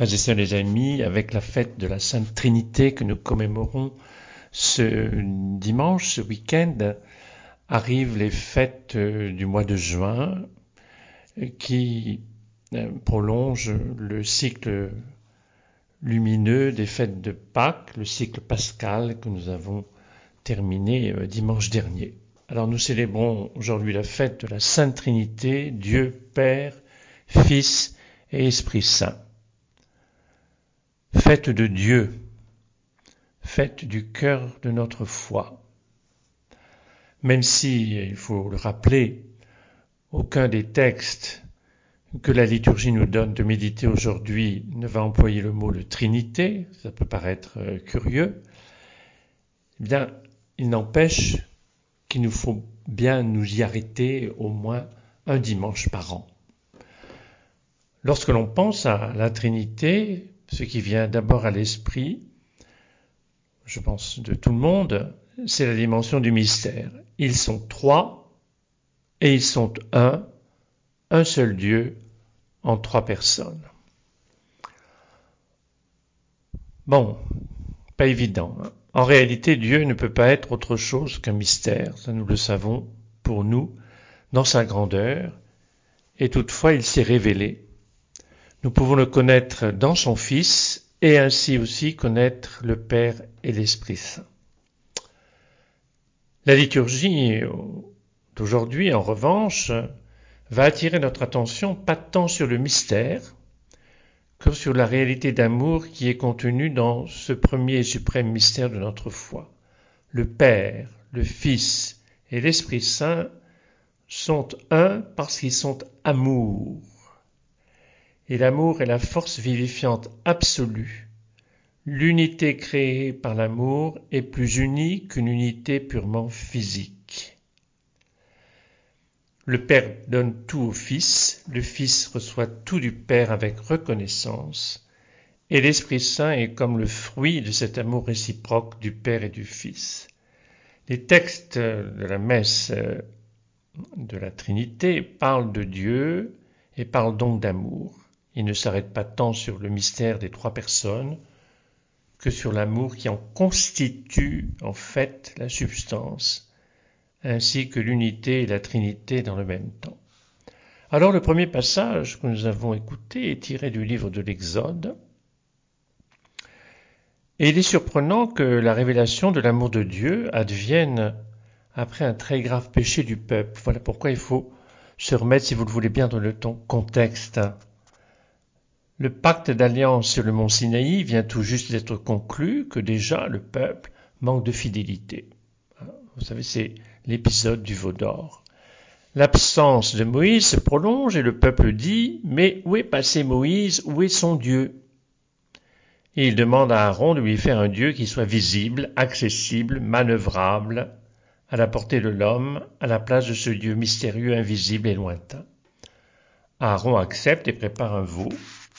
Frères et sœurs les amis, avec la fête de la Sainte Trinité que nous commémorons ce dimanche, ce week-end, arrivent les fêtes du mois de juin qui prolongent le cycle lumineux des fêtes de Pâques, le cycle pascal que nous avons terminé dimanche dernier. Alors nous célébrons aujourd'hui la fête de la Sainte Trinité, Dieu Père, Fils et Esprit Saint. Fête de Dieu, fête du cœur de notre foi. Même si, il faut le rappeler, aucun des textes que la liturgie nous donne de méditer aujourd'hui ne va employer le mot de Trinité, ça peut paraître curieux, eh bien, il n'empêche qu'il nous faut bien nous y arrêter au moins un dimanche par an. Lorsque l'on pense à la Trinité, ce qui vient d'abord à l'esprit, je pense de tout le monde, c'est la dimension du mystère. Ils sont trois et ils sont un seul Dieu en trois personnes. Bon, pas évident. En réalité, Dieu ne peut pas être autre chose qu'un mystère, ça nous le savons pour nous, dans sa grandeur, et toutefois il s'est révélé. Nous pouvons le connaître dans son Fils et ainsi aussi connaître le Père et l'Esprit Saint. La liturgie d'aujourd'hui, en revanche, va attirer notre attention pas tant sur le mystère que sur la réalité d'amour qui est contenue dans ce premier et suprême mystère de notre foi. Le Père, le Fils et l'Esprit Saint sont un parce qu'ils sont amour. Et l'amour est la force vivifiante absolue. L'unité créée par l'amour est plus unie qu'une unité purement physique. Le Père donne tout au Fils, le Fils reçoit tout du Père avec reconnaissance, et l'Esprit Saint est comme le fruit de cet amour réciproque du Père et du Fils. Les textes de la messe de la Trinité parlent de Dieu et parlent donc d'amour. Ils ne s'arrêtent pas tant sur le mystère des trois personnes que sur l'amour qui en constitue en fait la substance, ainsi que l'unité et la Trinité dans le même temps. Alors le premier passage que nous avons écouté est tiré du livre de l'Exode, et il est surprenant que la révélation de l'amour de Dieu advienne après un très grave péché du peuple. Voilà pourquoi il faut se remettre, si vous le voulez bien, dans le contexte. Le pacte d'alliance sur le mont Sinaï vient tout juste d'être conclu, que déjà le peuple manque de fidélité. Vous savez, c'est l'épisode du veau d'or. L'absence de Moïse se prolonge et le peuple dit « Mais où est passé Moïse? Où est son Dieu ?» Et il demande à Aaron de lui faire un Dieu qui soit visible, accessible, manœuvrable, à la portée de l'homme, à la place de ce Dieu mystérieux, invisible et lointain. Aaron accepte et prépare un veau.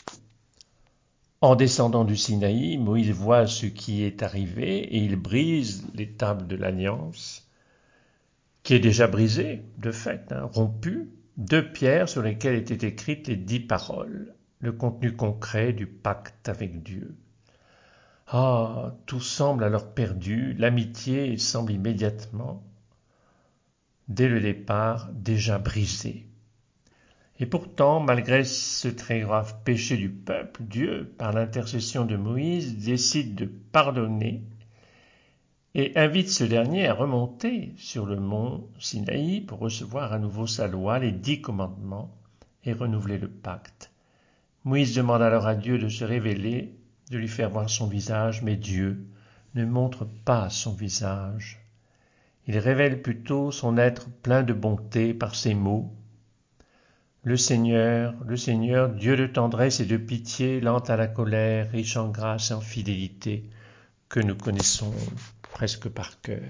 En descendant du Sinaï, Moïse voit ce qui est arrivé et il brise les tables de l'alliance, qui est déjà brisée, de fait, rompue, deux pierres sur lesquelles étaient écrites les 10 paroles, le contenu concret du pacte avec Dieu. Ah, tout semble alors perdu, l'amitié semble immédiatement, dès le départ, déjà brisée. Et pourtant, malgré ce très grave péché du peuple, Dieu, par l'intercession de Moïse, décide de pardonner et invite ce dernier à remonter sur le mont Sinaï pour recevoir à nouveau sa loi, les 10 commandements, et renouveler le pacte. Moïse demande alors à Dieu de se révéler, de lui faire voir son visage, mais Dieu ne montre pas son visage. Il révèle plutôt son être plein de bonté par ses mots. Le Seigneur, Dieu de tendresse et de pitié, lent à la colère, riche en grâce et en fidélité, que nous connaissons presque par cœur.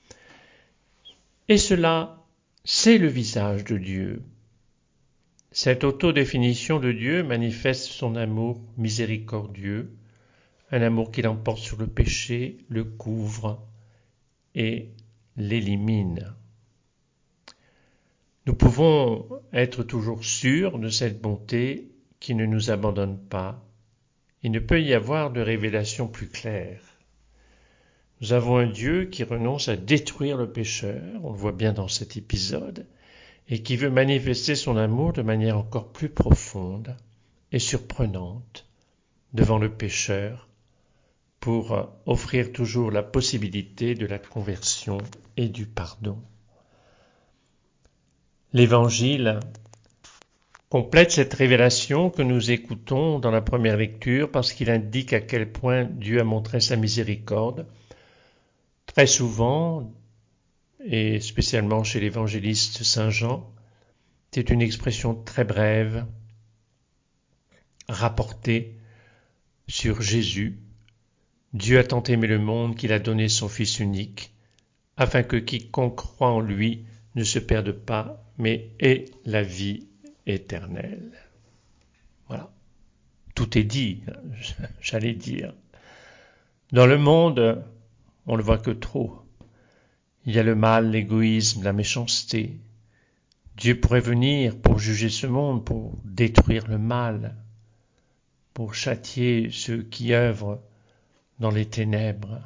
Et cela, c'est le visage de Dieu. Cette autodéfinition de Dieu manifeste son amour miséricordieux, un amour qui l'emporte sur le péché, le couvre et l'élimine. Nous pouvons être toujours sûrs de cette bonté qui ne nous abandonne pas Il ne peut y avoir de révélation plus claire. Nous avons un Dieu qui renonce à détruire le pécheur, on le voit bien dans cet épisode, et qui veut manifester son amour de manière encore plus profonde et surprenante devant le pécheur pour offrir toujours la possibilité de la conversion et du pardon. L'Évangile complète cette révélation que nous écoutons dans la première lecture parce qu'il indique à quel point Dieu a montré sa miséricorde. Très souvent, et spécialement chez l'évangéliste Saint Jean, c'est une expression très brève, rapportée sur Jésus. Dieu a tant aimé le monde qu'il a donné son Fils unique, afin que quiconque croit en lui ne se perde pas, mais ait la vie éternelle. Voilà. Tout est dit, j'allais dire. Dans le monde, on ne le voit que trop. Il y a le mal, l'égoïsme, la méchanceté. Dieu pourrait venir pour juger ce monde, pour détruire le mal, pour châtier ceux qui œuvrent dans les ténèbres.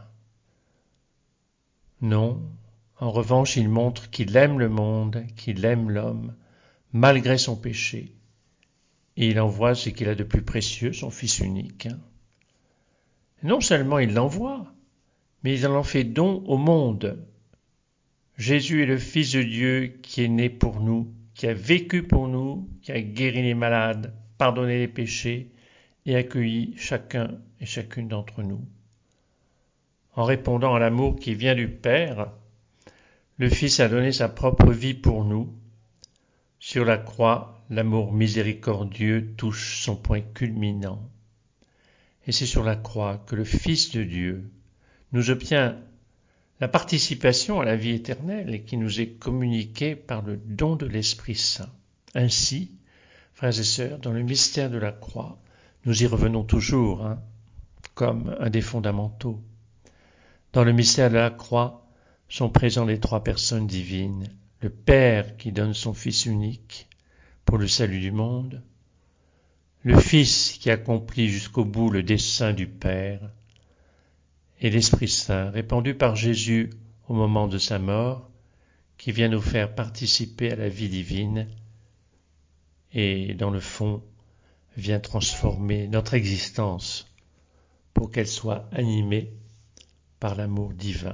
Non, en revanche, il montre qu'il aime le monde, qu'il aime l'homme, malgré son péché. Et il envoie ce qu'il a de plus précieux, son Fils unique. Non seulement il l'envoie, mais il en fait don au monde. Jésus est le Fils de Dieu qui est né pour nous, qui a vécu pour nous, qui a guéri les malades, pardonné les péchés et accueilli chacun et chacune d'entre nous. En répondant à l'amour qui vient du Père, le Fils a donné sa propre vie pour nous. Sur la croix, l'amour miséricordieux touche son point culminant. Et c'est sur la croix que le Fils de Dieu nous obtient la participation à la vie éternelle et qui nous est communiquée par le don de l'Esprit Saint. Ainsi, frères et sœurs, dans le mystère de la croix, nous y revenons toujours, comme un des fondamentaux. Dans le mystère de la croix sont présents les trois personnes divines, le Père qui donne son Fils unique pour le salut du monde, le Fils qui accomplit jusqu'au bout le dessein du Père, et l'Esprit Saint répandu par Jésus au moment de sa mort, qui vient nous faire participer à la vie divine et, dans le fond, vient transformer notre existence pour qu'elle soit animée par l'amour divin.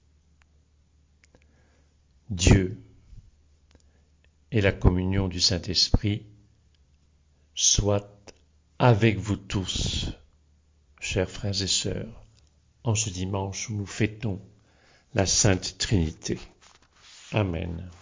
Dieu et la communion du Saint-Esprit soient avec vous tous, chers frères et sœurs, en ce dimanche où nous fêtons la Sainte Trinité. Amen.